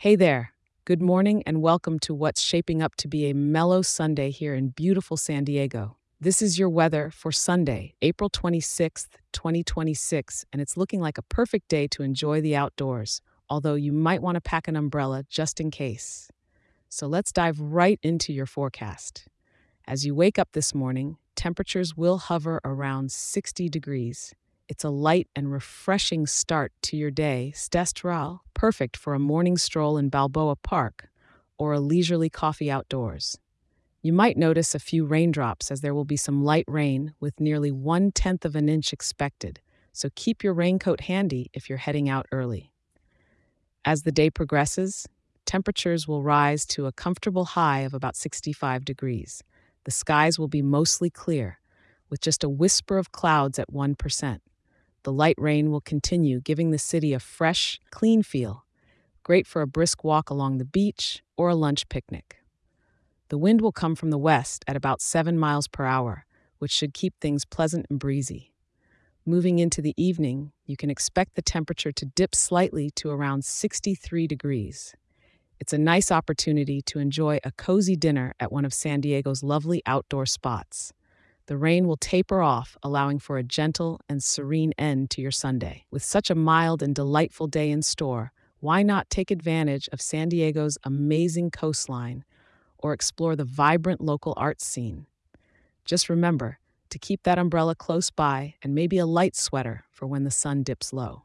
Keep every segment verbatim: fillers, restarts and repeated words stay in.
Hey there. Good morning and welcome to what's shaping up to be a mellow Sunday here in beautiful San Diego. This is your weather for Sunday, April twenty-sixth, twenty twenty-six, and it's looking like a perfect day to enjoy the outdoors, although you might want to pack an umbrella just in case. So let's dive right into your forecast. As you wake up this morning, temperatures will hover around sixty degrees. It's a light and refreshing start to your day, Stestral, perfect for a morning stroll in Balboa Park or a leisurely coffee outdoors. You might notice a few raindrops as there will be some light rain with nearly one tenth of an inch expected, so keep your raincoat handy if you're heading out early. As the day progresses, temperatures will rise to a comfortable high of about sixty-five degrees. The skies will be mostly clear, with just a whisper of clouds at one percent. The light rain will continue, giving the city a fresh, clean feel, great for a brisk walk along the beach or a lunch picnic. The wind will come from the west at about seven miles per hour, which should keep things pleasant and breezy. Moving into the evening, you can expect the temperature to dip slightly to around sixty-three degrees. It's a nice opportunity to enjoy a cozy dinner at one of San Diego's lovely outdoor spots. The rain will taper off, allowing for a gentle and serene end to your Sunday. With such a mild and delightful day in store, why not take advantage of San Diego's amazing coastline or explore the vibrant local arts scene? Just remember to keep that umbrella close by and maybe a light sweater for when the sun dips low.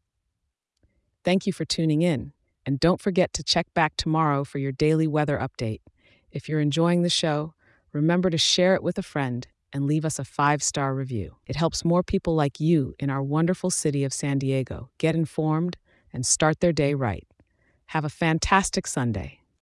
Thank you for tuning in, and don't forget to check back tomorrow for your daily weather update. If you're enjoying the show, remember to share it with a friend and leave us a five-star review. It helps more people like you in our wonderful city of San Diego get informed and start their day right. Have a fantastic Sunday.